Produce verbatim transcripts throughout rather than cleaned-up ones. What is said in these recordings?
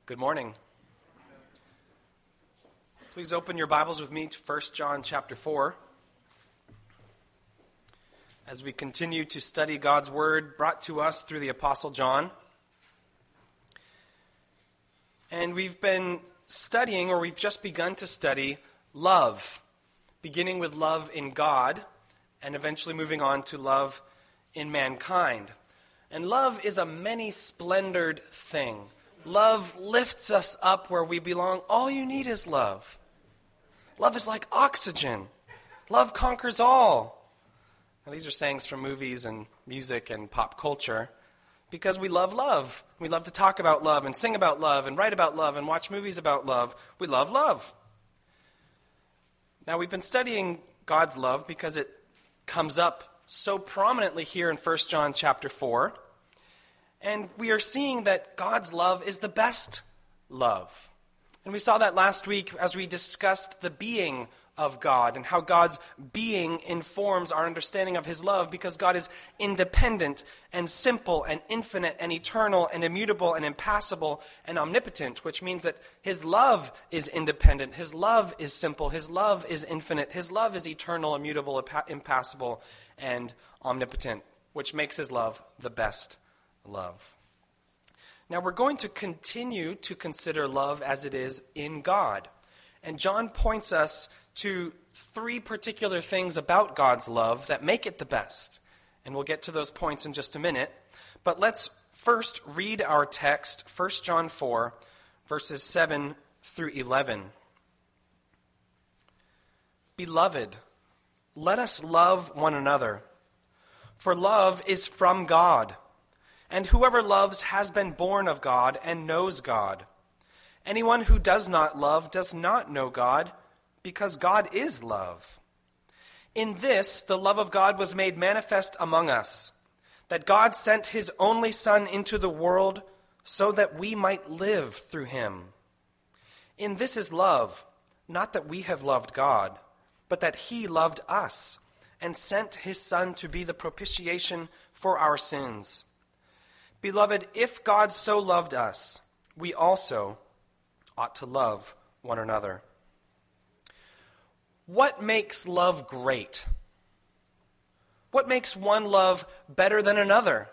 Good morning. Please open your Bibles with me to First John chapter four. As we continue to study God's Word brought to us through the Apostle John. And we've been studying, or we've just begun to study, love. Beginning with love in God, and eventually moving on to love in mankind. And love is a many-splendored thing. Love lifts us up where we belong. All you need is love. Love is like oxygen. Love conquers all. Now, these are sayings from movies and music and pop culture because we love love. We love to talk about love and sing about love and write about love and watch movies about love. We love love. Now, we've been studying God's love because it comes up so prominently here in First John chapter four. And we are seeing that God's love is the best love. And we saw that last week as we discussed the being of God and how God's being informs our understanding of his love because God is independent and simple and infinite and eternal and immutable and impassible and omnipotent, which means that his love is independent, his love is simple, his love is infinite, his love is eternal, immutable, impassible, and omnipotent, which makes his love the best love. Now we're going to continue to consider love as it is in God. And John points us to three particular things about God's love that make it the best. And we'll get to those points in just a minute. But let's first read our text, First John four, verses seven through eleven. Beloved, let us love one another, for love is from God. And whoever loves has been born of God and knows God. Anyone who does not love does not know God, because God is love. In this, the love of God was made manifest among us, that God sent his only Son into the world so that we might live through him. In this is love, not that we have loved God, but that he loved us and sent his Son to be the propitiation for our sins. Beloved, if God so loved us, we also ought to love one another. What makes love great? What makes one love better than another?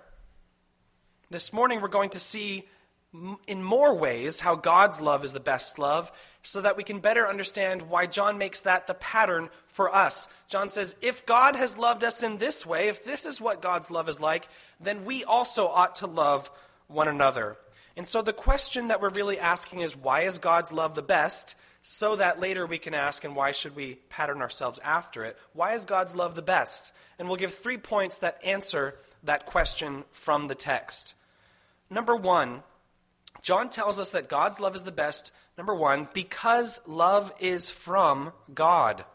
This morning we're going to see in more ways how God's love is the best love so that we can better understand why John makes that the pattern for us. John says, if God has loved us in this way, if this is what God's love is like, then we also ought to love one another. And so the question that we're really asking is, why is God's love the best? So that later we can ask, and why should we pattern ourselves after it? Why is God's love the best? And we'll give three points that answer that question from the text. Number one, John tells us that God's love is the best, number one, because love is from God.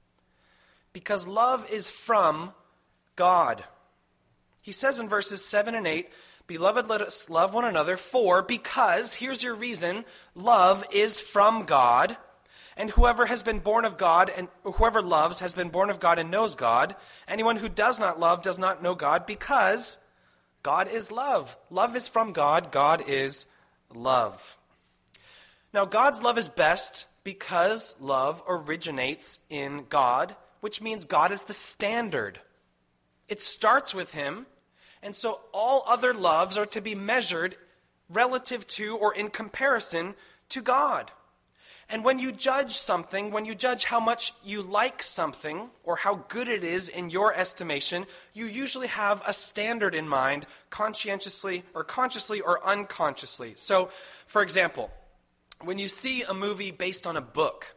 Because love is from God. He says in verses seven and eight, Beloved, let us love one another, for, because, here's your reason, love is from God, and whoever has been born of God, and whoever loves has been born of God and knows God. Anyone who does not love does not know God, because God is love. Love is from God. God is love. Now, God's love is best because love originates in God, which means God is the standard. It starts with him, and so all other loves are to be measured relative to or in comparison to God. And when you judge something, when you judge how much you like something or how good it is in your estimation, you usually have a standard in mind, conscientiously or consciously or unconsciously. So, for example, when you see a movie based on a book,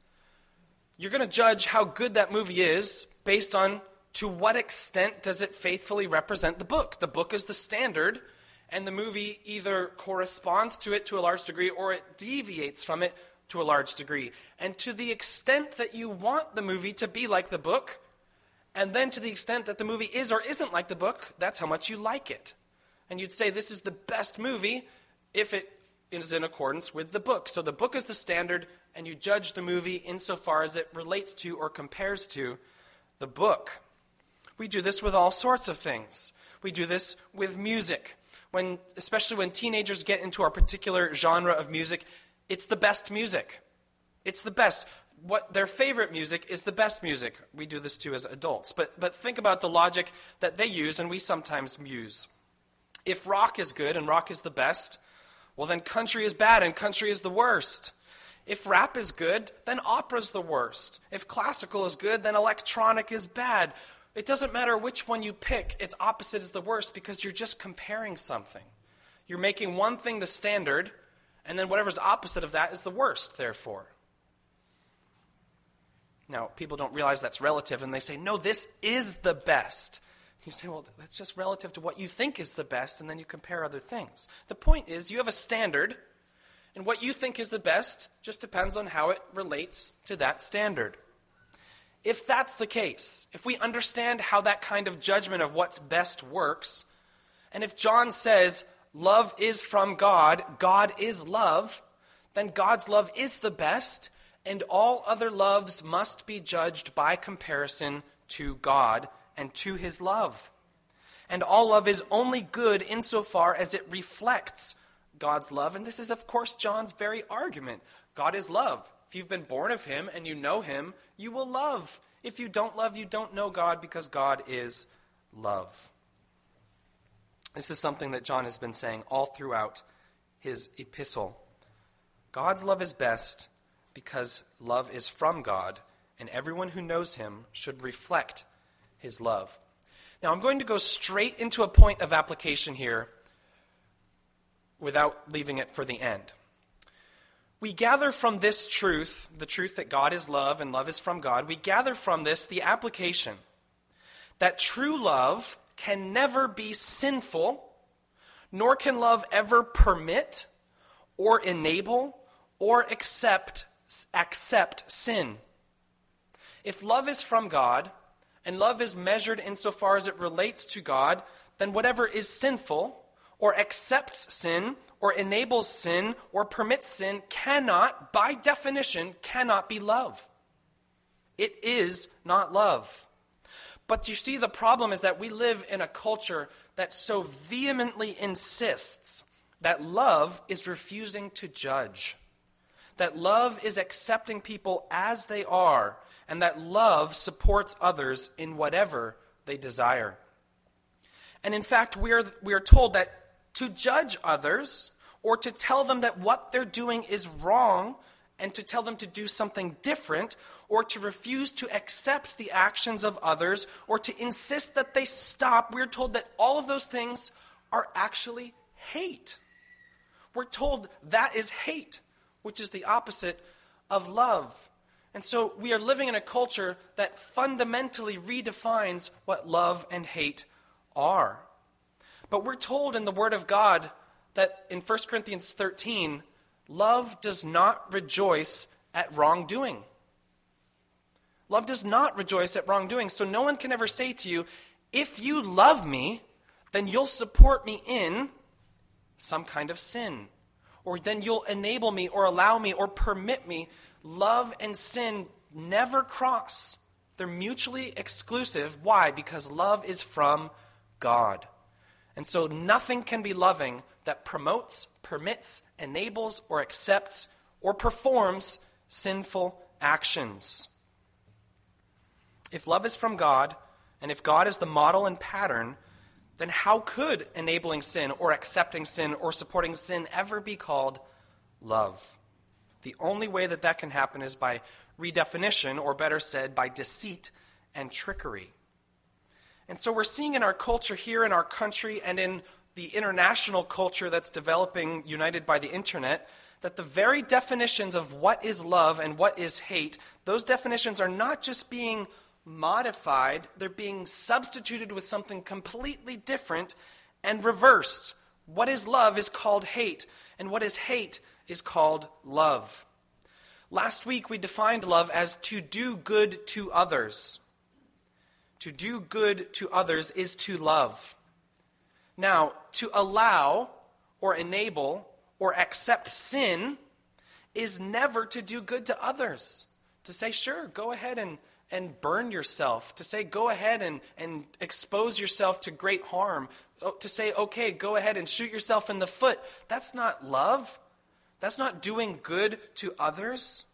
you're going to judge how good that movie is based on to what extent does it faithfully represent the book. The book is the standard, and the movie either corresponds to it to a large degree or it deviates from it to a large degree. And to the extent that you want the movie to be like the book, and then to the extent that the movie is or isn't like the book, that's how much you like it. And you'd say this is the best movie if it is in accordance with the book. So the book is the standard, and you judge the movie insofar as it relates to or compares to the book. We do this with all sorts of things. We do this with music. When, especially when teenagers get into our particular genre of music, it's the best music. It's the best. What their favorite music is the best music. We do this too as adults. But but think about the logic that they use and we sometimes use. If rock is good and rock is the best, well then country is bad and country is the worst. If rap is good, then opera's the worst. If classical is good, then electronic is bad. It doesn't matter which one you pick, its opposite is the worst because you're just comparing something. You're making one thing the standard, and then whatever's opposite of that is the worst, therefore. Now, people don't realize that's relative, and they say, no, this is the best. You say, well, that's just relative to what you think is the best, and then you compare other things. The point is, you have a standard, and what you think is the best just depends on how it relates to that standard. If that's the case, if we understand how that kind of judgment of what's best works, and if John says love is from God, God is love, then God's love is the best, and all other loves must be judged by comparison to God and to his love. And all love is only good insofar as it reflects God's love. And this is, of course, John's very argument. God is love. If you've been born of him and you know him, you will love. If you don't love, you don't know God because God is love. This is something that John has been saying all throughout his epistle. God's love is best because love is from God, and everyone who knows him should reflect his love. Now, I'm going to go straight into a point of application here without leaving it for the end. We gather from this truth, the truth that God is love and love is from God, we gather from this the application that true love can never be sinful, nor can love ever permit or enable or accept, accept sin. If love is from God, and love is measured insofar as it relates to God, then whatever is sinful or accepts sin or enables sin or permits sin cannot, by definition, cannot be love. It is not love. But you see, the problem is that we live in a culture that so vehemently insists that love is refusing to judge, that love is accepting people as they are, and that love supports others in whatever they desire. And in fact, we are, we are told that to judge others or to tell them that what they're doing is wrong and to tell them to do something different or to refuse to accept the actions of others or to insist that they stop, we're told that all of those things are actually hate. We're told that is hate, which is the opposite of love. And so we are living in a culture that fundamentally redefines what love and hate are. But we're told in the Word of God that in First Corinthians thirteen, love does not rejoice at wrongdoing. Love does not rejoice at wrongdoing. So no one can ever say to you, if you love me, then you'll support me in some kind of sin. Or then you'll enable me or allow me or permit me. Love and sin never cross. They're mutually exclusive. Why? Because love is from God. And so nothing can be loving that promotes, permits, enables, or accepts, or performs sinful actions. If love is from God, and if God is the model and pattern, then how could enabling sin or accepting sin or supporting sin ever be called love? The only way that that can happen is by redefinition, or better said, by deceit and trickery. And so we're seeing in our culture here in our country and in the international culture that's developing, united by the internet, that the very definitions of what is love and what is hate, those definitions are not just being modified, they're being substituted with something completely different and reversed. What is love is called hate, and what is hate is called love. Last week we defined love as to do good to others. To do good to others is to love. Now, to allow or enable or accept sin is never to do good to others. To say, sure, go ahead and, and burn yourself, to say go ahead and, and expose yourself to great harm, to say, okay, go ahead and shoot yourself in the foot. That's not love. That's not doing good to others.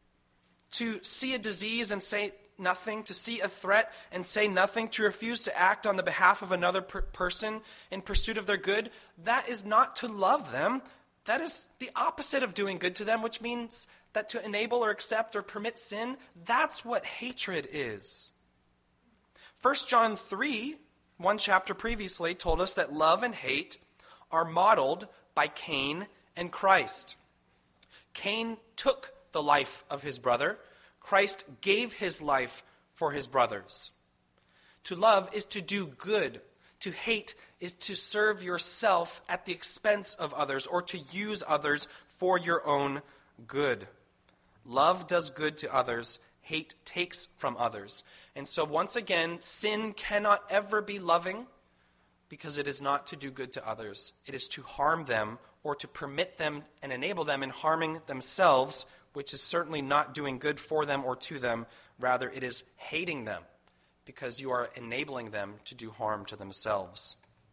To see a disease and say nothing, to see a threat and say nothing, to refuse to act on the behalf of another per- person in pursuit of their good, that is not to love them. That is the opposite of doing good to them, which means that to enable or accept or permit sin, that's what hatred is. First John three, one chapter previously, told us that love and hate are modeled by Cain and Christ. Cain took the life of his brother. Christ gave his life for his brothers. To love is to do good. To hate is to serve yourself at the expense of others or to use others for your own good. Love does good to others. Hate takes from others. And so once again, sin cannot ever be loving because it is not to do good to others. It is to harm them or to permit them and enable them in harming themselves, which is certainly not doing good for them or to them. Rather, it is hating them because you are enabling them to do harm to themselves.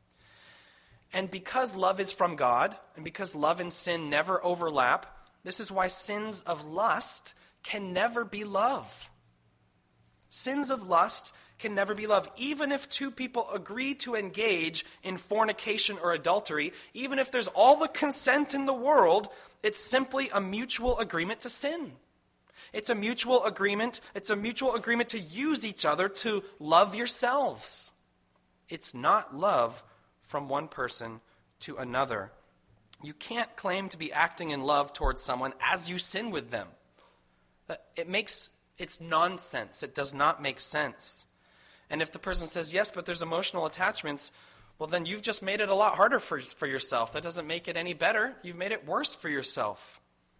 And because love is from God, and because love and sin never overlap, this is why sins of lust can never be love. Sins of lust can never be love. Even if two people agree to engage in fornication or adultery, even if there's all the consent in the world, it's simply a mutual agreement to sin. It's a mutual agreement. It's a mutual agreement to use each other, to love yourselves. It's not love from one person to another. You can't claim to be acting in love towards someone as you sin with them. It makes, it's nonsense. It does not make sense. And if the person says, yes, but there's emotional attachments, well, then you've just made it a lot harder for, for yourself. That doesn't make it any better. You've made it worse for yourself.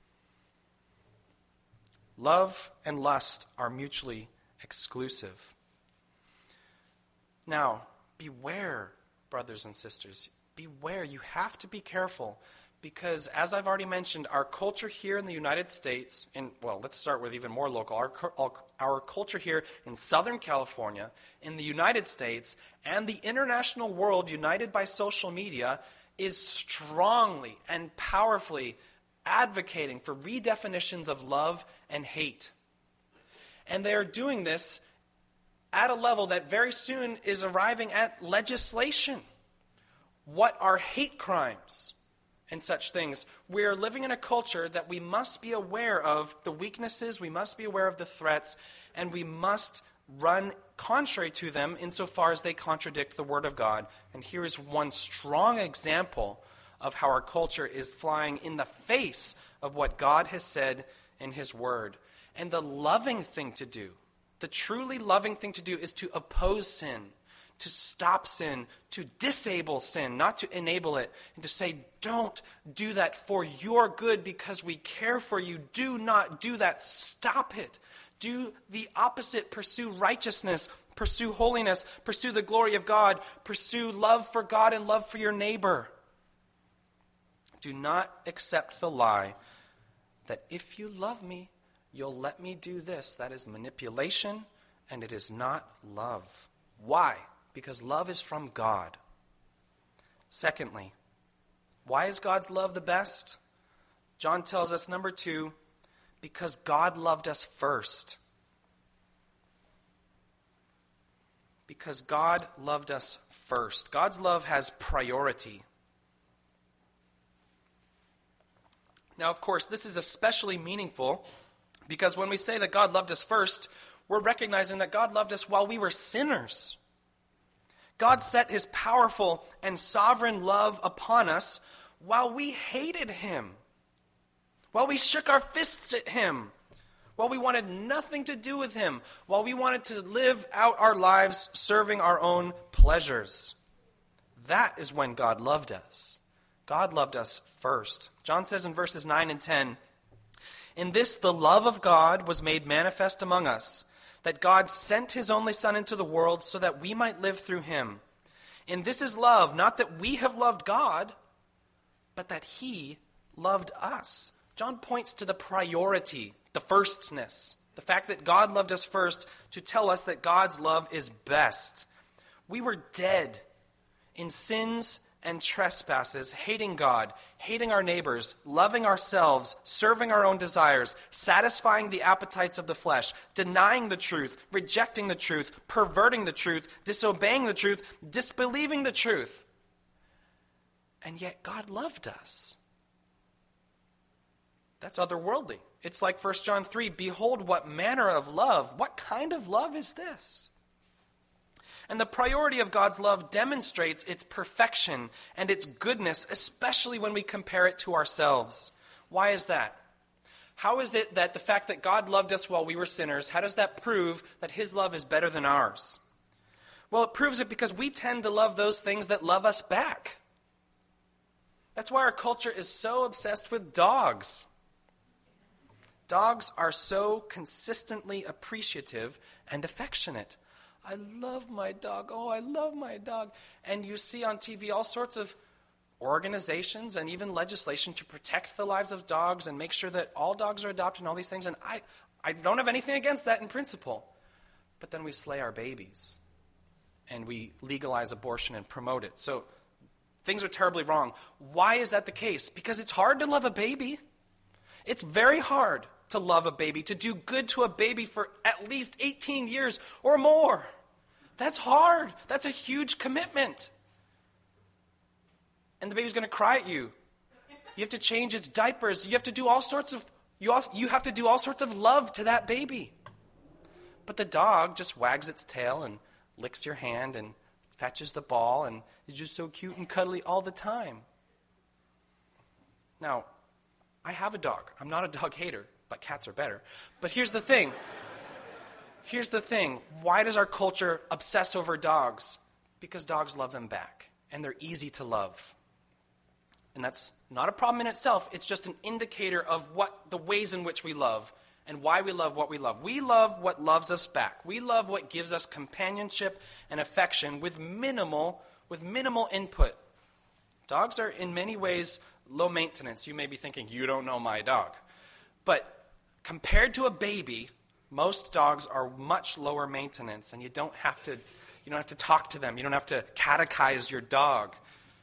Love and lust are mutually exclusive. Now, beware, brothers and sisters. Beware. You have to be careful because, as I've already mentioned, our culture here in the United States, and well, let's start with even more local, our, our culture here in Southern California, in the United States, and the international world united by social media is strongly and powerfully advocating for redefinitions of love and hate. And they are doing this at a level that very soon is arriving at legislation. What are hate crimes and such things? We are living in a culture that we must be aware of the weaknesses, we must be aware of the threats, and we must run contrary to them insofar as they contradict the Word of God. And here is one strong example of how our culture is flying in the face of what God has said in His Word. And the loving thing to do, the truly loving thing to do is to oppose sin, to stop sin, to disable sin, not to enable it, and to say, don't do that for your good because we care for you. Do not do that. Stop it. Do the opposite. Pursue righteousness, pursue holiness, pursue the glory of God, pursue love for God and love for your neighbor. Do not accept the lie that if you love me, you'll let me do this. That is manipulation, and it is not love. Why? Because love is from God. Secondly, why is God's love the best? John tells us, number two, because God loved us first. Because God loved us first. God's love has priority. Now, of course, this is especially meaningful because when we say that God loved us first, we're recognizing that God loved us while we were sinners. God set His powerful and sovereign love upon us while we hated Him, while we shook our fists at Him, while we wanted nothing to do with Him, while we wanted to live out our lives serving our own pleasures. That is when God loved us. God loved us first. John says in verses nine and ten, "In this the love of God was made manifest among us, that God sent His only Son into the world so that we might live through Him. And this is love, not that we have loved God, but that He loved us." John points to the priority, the firstness The fact that God loved us first to tell us that God's love is best. We were dead in sins and trespasses, hating God, hating our neighbors, loving ourselves, serving our own desires, satisfying the appetites of the flesh, denying the truth, rejecting the truth, perverting the truth, disobeying the truth, disbelieving the truth. And yet God loved us. That's otherworldly. It's like First John three, behold what manner of love, what kind of love is this? And the priority of God's love demonstrates its perfection and its goodness, especially when we compare it to ourselves. Why is that? How is it that the fact that God loved us while we were sinners, how does that prove that his love is better than ours? Well, it proves it because we tend to love those things that love us back. That's why our culture is so obsessed with dogs. Dogs are so consistently appreciative and affectionate. I love my dog. Oh, I love my dog. And you see on T V all sorts of organizations and even legislation to protect the lives of dogs and make sure that all dogs are adopted and all these things. And I, I don't have anything against that in principle. But then we slay our babies and we legalize abortion and promote it. So things are terribly wrong. Why is that the case? Because it's hard to love a baby. It's very hard to love a baby, to do good to a baby for at least eighteen years or more. That's hard. That's a huge commitment. And the baby's going to cry at you. You have to change its diapers. You have to do all sorts of you also, you have to do all sorts of love to that baby. But the dog just wags its tail and licks your hand and fetches the ball and is just so cute and cuddly all the time. Now, I have a dog. I'm not a dog hater, but cats are better. But here's the thing. Here's the thing. Why does our culture obsess over dogs? Because dogs love them back, and they're easy to love. And that's not a problem in itself. It's just an indicator of what the ways in which we love and why we love what we love. We love what loves us back. We love what gives us companionship and affection with minimal, with minimal input. Dogs are in many ways low maintenance. You may be thinking, you don't know my dog. But compared to a baby, most dogs are much lower maintenance, and you don't have to you don't have to talk to them. You don't have to catechize your dog.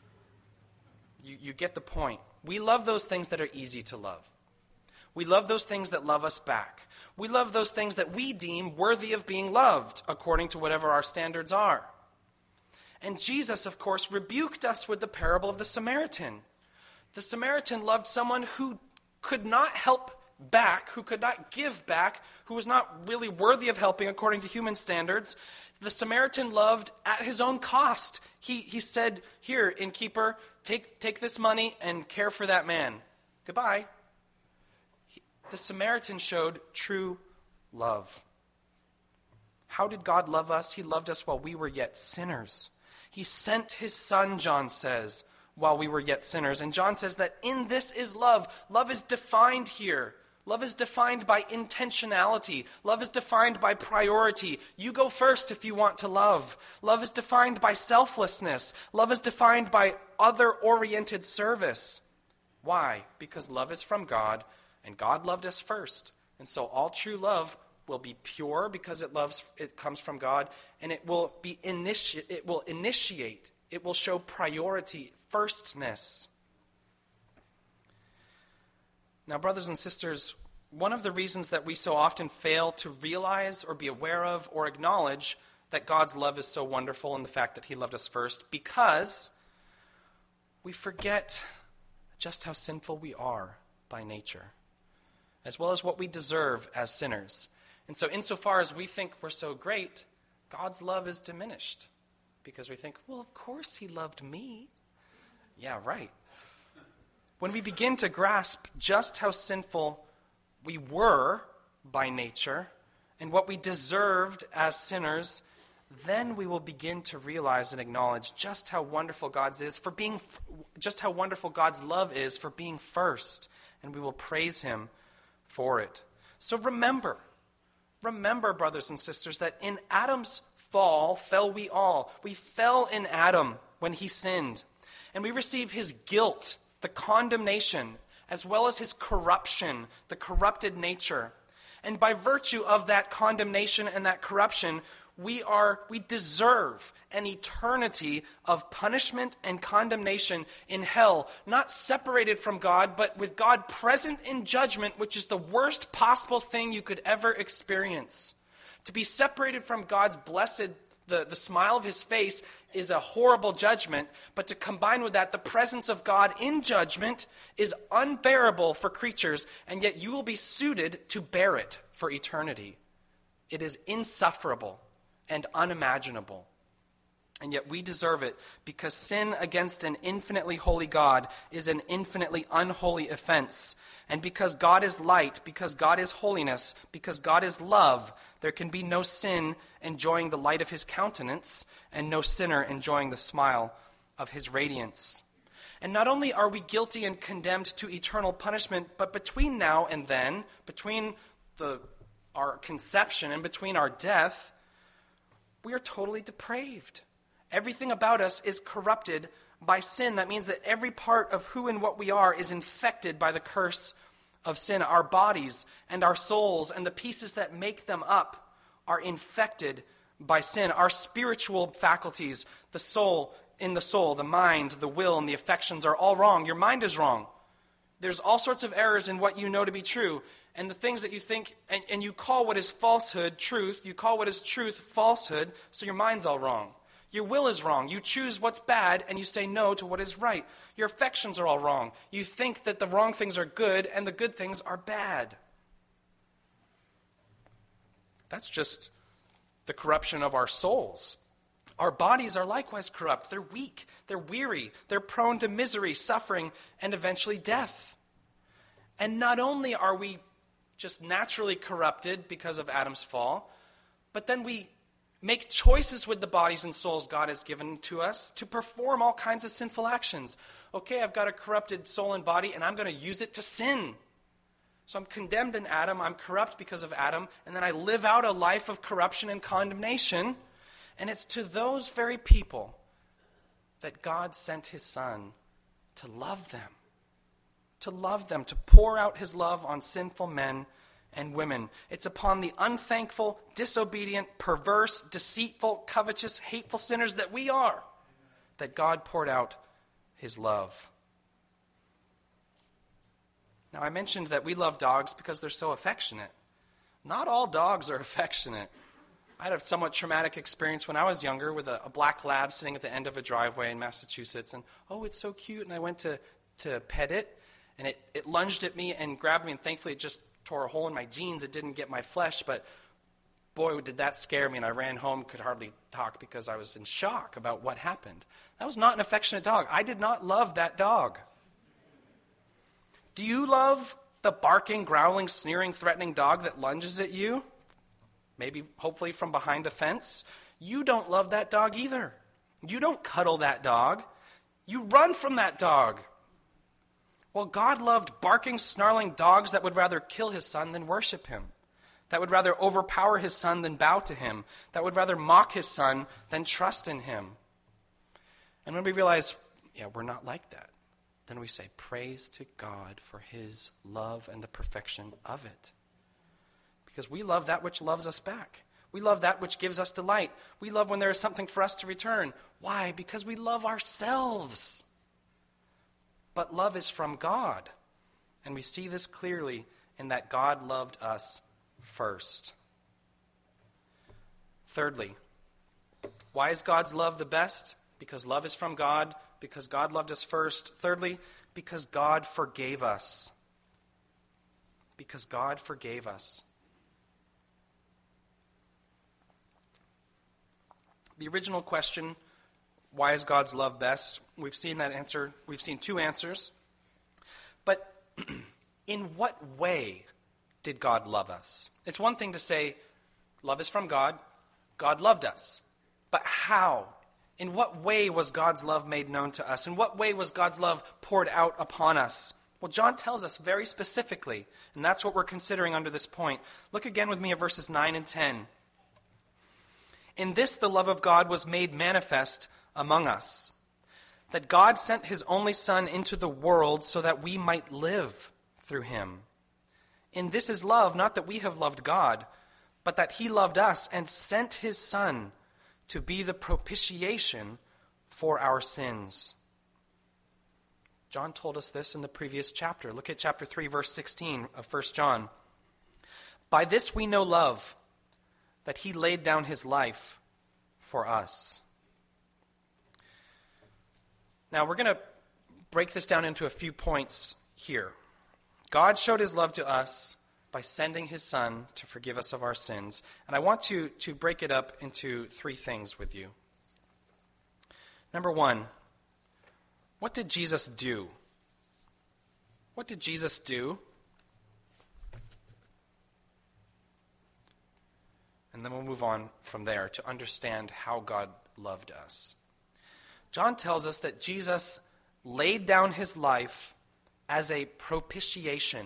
You, you get the point. We love those things that are easy to love. We love those things that love us back. We love those things that we deem worthy of being loved, according to whatever our standards are. And Jesus, of course, rebuked us with the parable of the Samaritan. The Samaritan loved someone who could not help back, who could not give back, who was not really worthy of helping according to human standards. The Samaritan loved at his own cost. He he said, here, innkeeper, take, take this money and care for that man. Goodbye. He, the Samaritan showed true love. How did God love us? He loved us while we were yet sinners. He sent his son, John says, while we were yet sinners. And John says that in this is love. Love is defined here. Love is defined by intentionality. Love is defined by priority. You go first if you want to love. Love is defined by selflessness. Love is defined by other-oriented service. Why? Because love is from God, and God loved us first. And so all true love will be pure because it loves it comes from God, and it will be initi- it will initiate. It will show priority, firstness. Now, brothers and sisters, one of the reasons that we so often fail to realize or be aware of or acknowledge that God's love is so wonderful and the fact that he loved us first, because we forget just how sinful we are by nature, as well as what we deserve as sinners. And so insofar as we think we're so great, God's love is diminished, because we think, well, of course he loved me. Yeah, right. When we begin to grasp just how sinful we were by nature and what we deserved as sinners, then we will begin to realize and acknowledge just how wonderful God's is for being, just how wonderful God's love is for being first, and we will praise him for it. So remember, remember, brothers and sisters, that in Adam's fall fell we all. We fell in Adam when he sinned, and we receive his guilt, the condemnation, as well as his corruption, the corrupted nature. And by virtue of that condemnation and that corruption, we are we deserve an eternity of punishment and condemnation in hell, not separated from God, but with God present in judgment, which is the worst possible thing you could ever experience. To be separated from God's blessed, the, the smile of his face is a horrible judgment, but to combine with that, the presence of God in judgment is unbearable for creatures, and yet you will be suited to bear it for eternity. It is insufferable and unimaginable. And yet we deserve it because sin against an infinitely holy God is an infinitely unholy offense. And because God is light, because God is holiness, because God is love, there can be no sin enjoying the light of his countenance and no sinner enjoying the smile of his radiance. And not only are we guilty and condemned to eternal punishment, but between now and then, between the, our conception and between our death, we are totally depraved. Everything about us is corrupted by sin. That means that every part of who and what we are is infected by the curse of sin. Our bodies and our souls and the pieces that make them up are infected by sin. Our spiritual faculties, the soul, in the soul, the mind, the will, and the affections are all wrong. Your mind is wrong. There's all sorts of errors in what you know to be true. And the things that you think, and, and you call what is falsehood truth, you call what is truth falsehood, so your mind's all wrong. Your will is wrong. You choose what's bad and you say no to what is right. Your affections are all wrong. You think that the wrong things are good and the good things are bad. That's just the corruption of our souls. Our bodies are likewise corrupt. They're weak. They're weary. They're prone to misery, suffering, and eventually death. And not only are we just naturally corrupted because of Adam's fall, but then we make choices with the bodies and souls God has given to us to perform all kinds of sinful actions. Okay, I've got a corrupted soul and body, and I'm going to use it to sin. So I'm condemned in Adam, I'm corrupt because of Adam, and then I live out a life of corruption and condemnation. And it's to those very people that God sent his Son to love them. To love them, to pour out his love on sinful men and women. It's upon the unthankful, disobedient, perverse, deceitful, covetous, hateful sinners that we are that God poured out his love. Now, I mentioned that we love dogs because they're so affectionate. Not all dogs are affectionate. I had a somewhat traumatic experience when I was younger with a, a black lab sitting at the end of a driveway in Massachusetts. And, oh, it's so cute. And I went to, to pet it. And it, it lunged at me and grabbed me. And thankfully, it just tore a hole in my jeans. It didn't get my flesh. But, boy, did that scare me. And I ran home, could hardly talk because I was in shock about what happened. That was not an affectionate dog. I did not love that dog. Do you love the barking, growling, sneering, threatening dog that lunges at you? Maybe, hopefully, from behind a fence. You don't love that dog either. You don't cuddle that dog. You run from that dog. Well, God loved barking, snarling dogs that would rather kill his Son than worship him, that would rather overpower his Son than bow to him, that would rather mock his Son than trust in him. And when we realize, yeah, we're not like that, then we say, praise to God for his love and the perfection of it. Because we love that which loves us back. We love that which gives us delight. We love when there is something for us to return. Why? Because we love ourselves. But love is from God. And we see this clearly in that God loved us first. Thirdly, why is God's love the best? Because love is from God. Because God loved us first. Thirdly, because God forgave us. Because God forgave us. The original question, why is God's love best? We've seen that answer. We've seen two answers. But in what way did God love us? It's one thing to say, love is from God. God loved us. But how? In what way was God's love made known to us? In what way was God's love poured out upon us? Well, John tells us very specifically, and that's what we're considering under this point. Look again with me at verses nine and ten. In this the love of God was made manifest among us, that God sent his only Son into the world so that we might live through him. In this is love, not that we have loved God, but that he loved us and sent his Son to be the propitiation for our sins. John told us this in the previous chapter. Look at chapter three, verse sixteen of First John. By this we know love, that he laid down his life for us. Now we're going to break this down into a few points here. God showed his love to us by sending his Son to forgive us of our sins. And I want to, to break it up into three things with you. Number one, what did Jesus do? What did Jesus do? And then we'll move on from there to understand how God loved us. John tells us that Jesus laid down his life as a propitiation.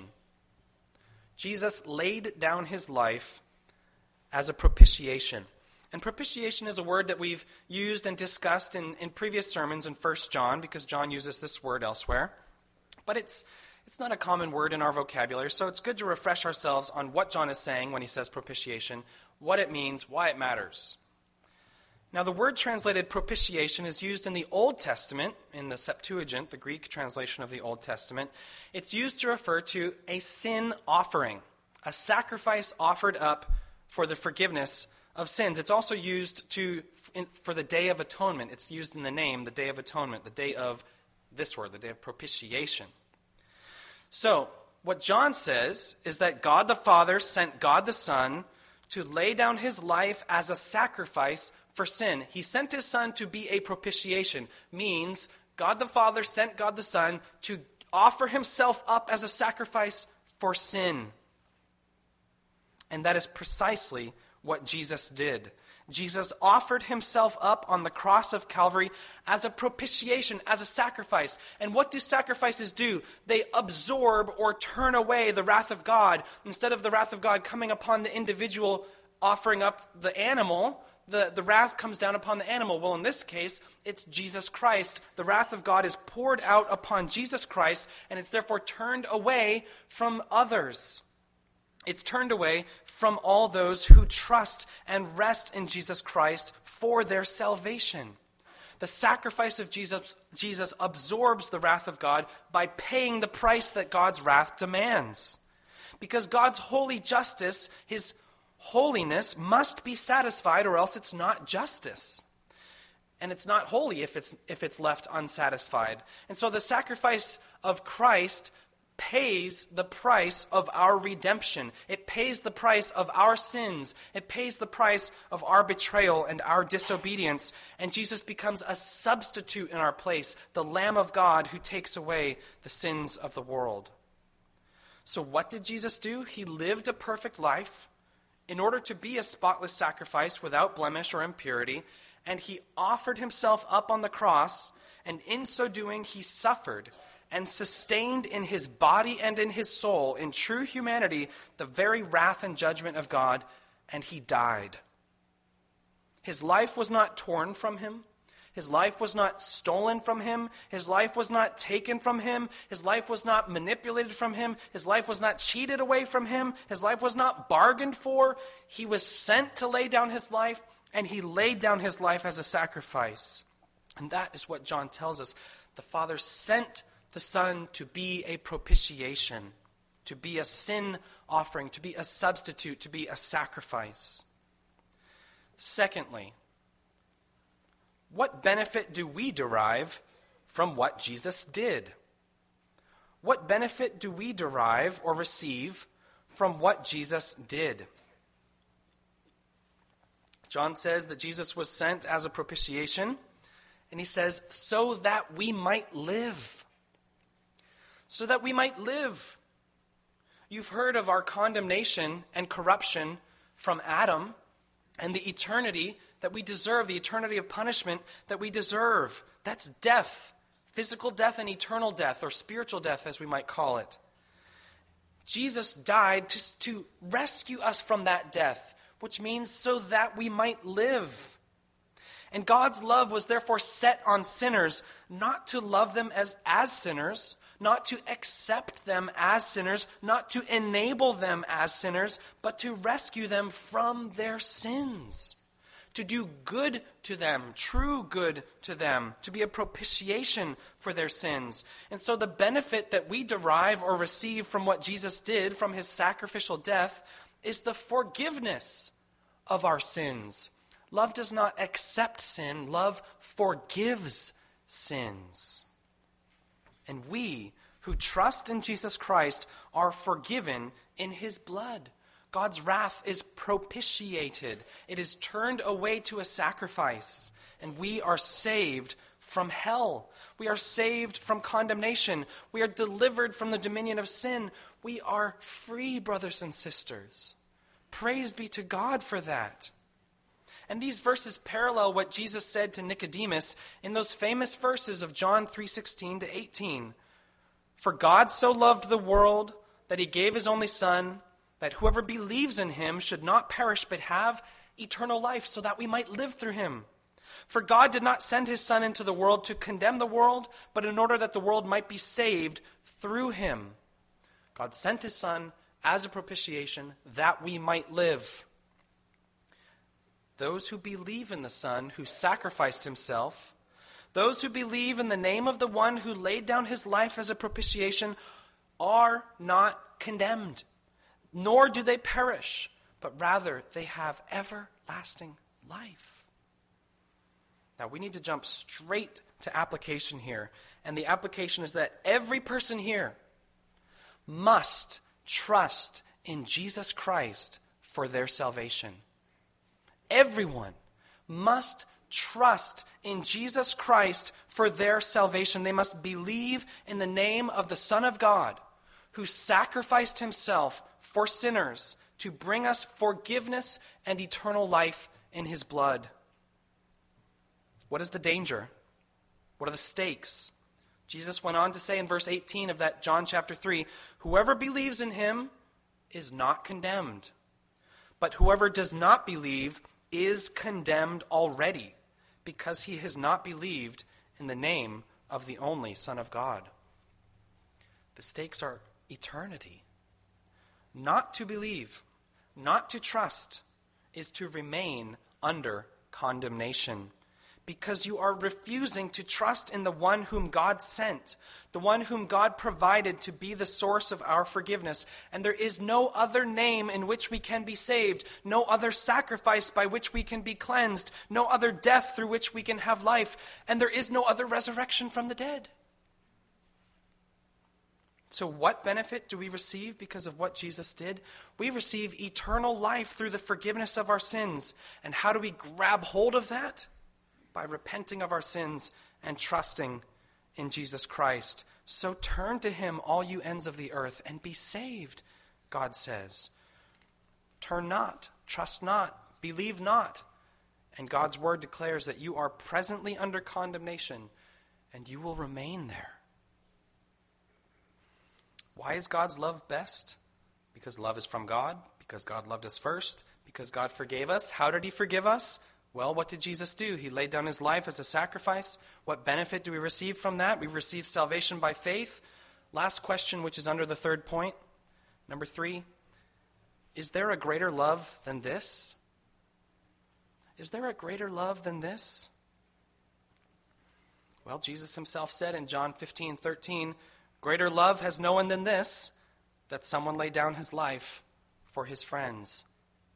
Jesus laid down his life as a propitiation. And propitiation is a word that we've used and discussed in, in previous sermons in First John, because John uses this word elsewhere. But it's it's not a common word in our vocabulary, so it's good to refresh ourselves on what John is saying when he says propitiation, what it means, why it matters. Now, the word translated propitiation is used in the Old Testament, in the Septuagint, the Greek translation of the Old Testament. It's used to refer to a sin offering, a sacrifice offered up for the forgiveness of sins. It's also used to in, for the Day of Atonement. It's used in the name, the Day of Atonement, the day of this word, the day of propitiation. So, what John says is that God the Father sent God the Son to lay down his life as a sacrifice for sin. He sent his Son to be a propitiation. Means God the Father sent God the Son to offer himself up as a sacrifice for sin. And that is precisely what Jesus did. Jesus offered himself up on the cross of Calvary as a propitiation, as a sacrifice. And what do sacrifices do? They absorb or turn away the wrath of God. Instead of the wrath of God coming upon the individual offering up the animal, the, the wrath comes down upon the animal. Well, in this case, it's Jesus Christ. The wrath of God is poured out upon Jesus Christ, and it's therefore turned away from others. It's turned away from all those who trust and rest in Jesus Christ for their salvation. The sacrifice of Jesus, Jesus absorbs the wrath of God by paying the price that God's wrath demands. Because God's holy justice, his holiness, must be satisfied, or else it's not justice. And it's not holy if it's if it's left unsatisfied. And so the sacrifice of Christ pays the price of our redemption. It pays the price of our sins. It pays the price of our betrayal and our disobedience. And Jesus becomes a substitute in our place, the Lamb of God who takes away the sins of the world. So what did Jesus do? He lived a perfect life in order to be a spotless sacrifice without blemish or impurity, and he offered himself up on the cross, and in so doing he suffered and sustained in his body and in his soul, in true humanity, the very wrath and judgment of God, and he died. His life was not torn from him. His life was not stolen from him. His life was not taken from him. His life was not manipulated from him. His life was not cheated away from him. His life was not bargained for. He was sent to lay down his life, and he laid down his life as a sacrifice. And that is what John tells us. The Father sent the Son to be a propitiation, to be a sin offering, to be a substitute, to be a sacrifice. Secondly, what benefit do we derive from what Jesus did? What benefit do we derive or receive from what Jesus did? John says that Jesus was sent as a propitiation, and he says, so that we might live. So that we might live. You've heard of our condemnation and corruption from Adam and the eternity that we deserve, the eternity of punishment that we deserve. That's death, physical death and eternal death, or spiritual death as we might call it. Jesus died to, to rescue us from that death, which means so that we might live. And God's love was therefore set on sinners, not to love them as, as sinners, not to accept them as sinners, not to enable them as sinners, but to rescue them from their sins, to do good to them, true good to them, to be a propitiation for their sins. And so the benefit that we derive or receive from what Jesus did, from his sacrificial death, is the forgiveness of our sins. Love does not accept sin. Love forgives sins. And we who trust in Jesus Christ are forgiven in his blood. God's wrath is propitiated. It is turned away to a sacrifice. And we are saved from hell. We are saved from condemnation. We are delivered from the dominion of sin. We are free, brothers and sisters. Praise be to God for that. And these verses parallel what Jesus said to Nicodemus in those famous verses of John three sixteen to eighteen. For God so loved the world that he gave his only Son, that whoever believes in him should not perish but have eternal life, so that we might live through him. For God did not send his Son into the world to condemn the world, but in order that the world might be saved through him. God sent his Son as a propitiation that we might live. Those who believe in the Son who sacrificed himself, those who believe in the name of the one who laid down his life as a propitiation, are not condemned, nor do they perish, but rather they have everlasting life. Now we need to jump straight to application here. And the application is that every person here must trust in Jesus Christ for their salvation. Everyone must trust in Jesus Christ for their salvation. They must believe in the name of the Son of God, who sacrificed himself for sinners to bring us forgiveness and eternal life in his blood. What is the danger? What are the stakes? Jesus went on to say in verse eighteen of that John chapter three, whoever believes in him is not condemned, but whoever does not believe is condemned already, because he has not believed in the name of the only Son of God. The stakes are eternity. Not to believe, not to trust, is to remain under condemnation, because you are refusing to trust in the one whom God sent, the one whom God provided to be the source of our forgiveness. And there is no other name in which we can be saved, no other sacrifice by which we can be cleansed, no other death through which we can have life, and there is no other resurrection from the dead. So what benefit do we receive because of what Jesus did? We receive eternal life through the forgiveness of our sins. And how do we grab hold of that? By repenting of our sins and trusting in Jesus Christ. So turn to him, all you ends of the earth, and be saved, God says. Turn not, trust not, believe not. And God's word declares that you are presently under condemnation, and you will remain there. Why is God's love best? Because love is from God, because God loved us first, because God forgave us. How did he forgive us? Well, what did Jesus do? He laid down his life as a sacrifice. What benefit do we receive from that? We receive salvation by faith. Last question, which is under the third point. Number three, is there a greater love than this? Is there a greater love than this? Well, Jesus himself said in John fifteen thirteen, greater love has no one than this, that someone lay down his life for his friends.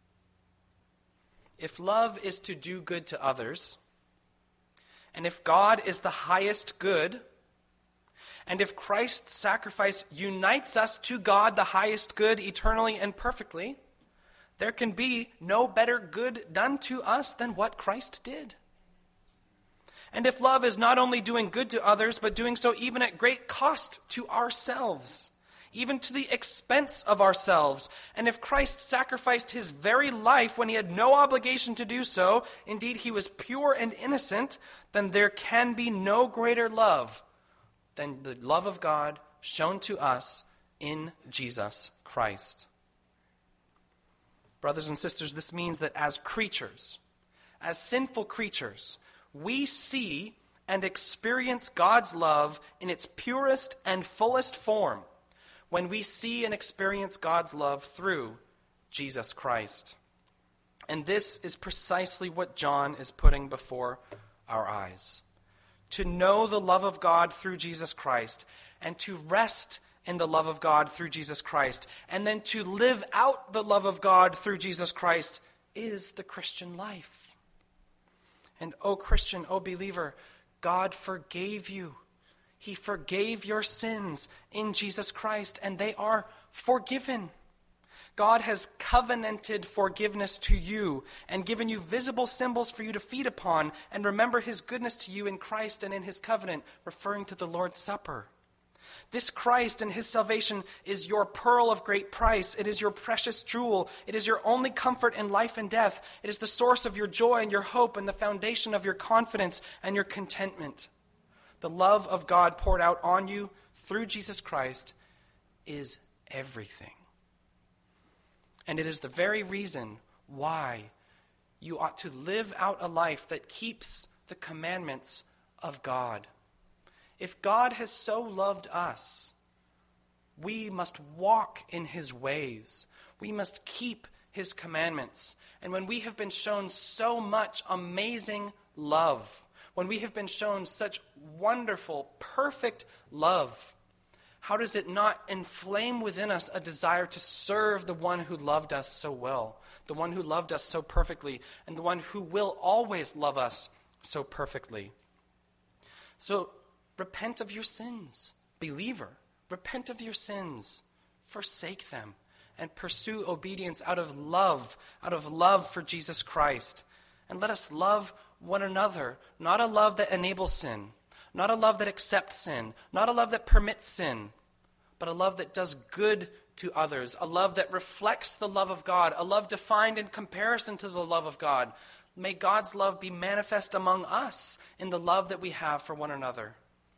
If love is to do good to others, and if God is the highest good, and if Christ's sacrifice unites us to God, the highest good, eternally and perfectly, there can be no better good done to us than what Christ did. And if love is not only doing good to others, but doing so even at great cost to ourselves, even to the expense of ourselves, and if Christ sacrificed his very life when he had no obligation to do so, indeed he was pure and innocent, then there can be no greater love than the love of God shown to us in Jesus Christ. Brothers and sisters, this means that as creatures, as sinful creatures, we see and experience God's love in its purest and fullest form when we see and experience God's love through Jesus Christ. And this is precisely what John is putting before our eyes. To know the love of God through Jesus Christ, and to rest in the love of God through Jesus Christ, and then to live out the love of God through Jesus Christ is the Christian life. And oh Christian, oh believer, God forgave you. He forgave your sins in Jesus Christ, and they are forgiven. God has covenanted forgiveness to you and given you visible symbols for you to feed upon and remember his goodness to you in Christ and in his covenant, referring to the Lord's Supper. This Christ and his salvation is your pearl of great price. It is your precious jewel. It is your only comfort in life and death. It is the source of your joy and your hope and the foundation of your confidence and your contentment. The love of God poured out on you through Jesus Christ is everything. And it is the very reason why you ought to live out a life that keeps the commandments of God. If God has so loved us, we must walk in his ways. We must keep his commandments. And when we have been shown so much amazing love, when we have been shown such wonderful, perfect love, how does it not inflame within us a desire to serve the one who loved us so well, the one who loved us so perfectly, and the one who will always love us so perfectly? So repent of your sins, believer. Repent of your sins, forsake them, and pursue obedience out of love, out of love for Jesus Christ. And let us love one another, not a love that enables sin, not a love that accepts sin, not a love that permits sin, but a love that does good to others, a love that reflects the love of God, a love defined in comparison to the love of God. May God's love be manifest among us in the love that we have for one another.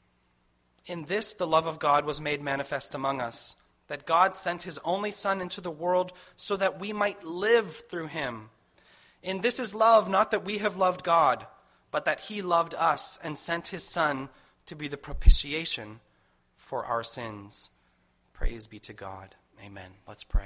In this, the love of God was made manifest among us, that God sent his only Son into the world so that we might live through him. In this is love, not that we have loved God, but that he loved us and sent his Son to be the propitiation for our sins. Praise be to God. Amen. Let's pray.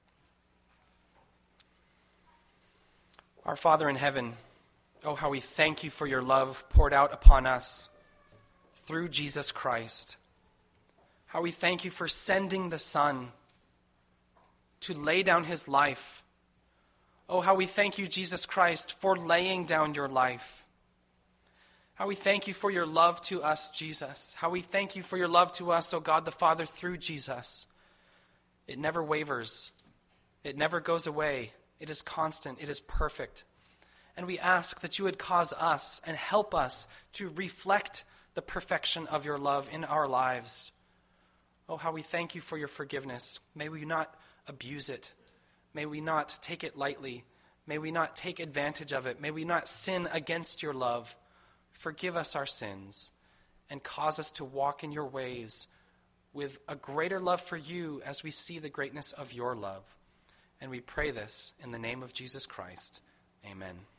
Our Father in heaven, oh, how we thank you for your love poured out upon us through Jesus Christ. How we thank you for sending the Son to lay down his life. Oh, how we thank you, Jesus Christ, for laying down your life. How we thank you for your love to us, Jesus. How we thank you for your love to us, O God the Father, through Jesus. It never wavers. It never goes away. It is constant. It is perfect. And we ask that you would cause us and help us to reflect the perfection of your love in our lives. Oh, how we thank you for your forgiveness. May we not abuse it. May we not take it lightly. May we not take advantage of it. May we not sin against your love. Forgive us our sins and cause us to walk in your ways with a greater love for you as we see the greatness of your love. And we pray this in the name of Jesus Christ. Amen.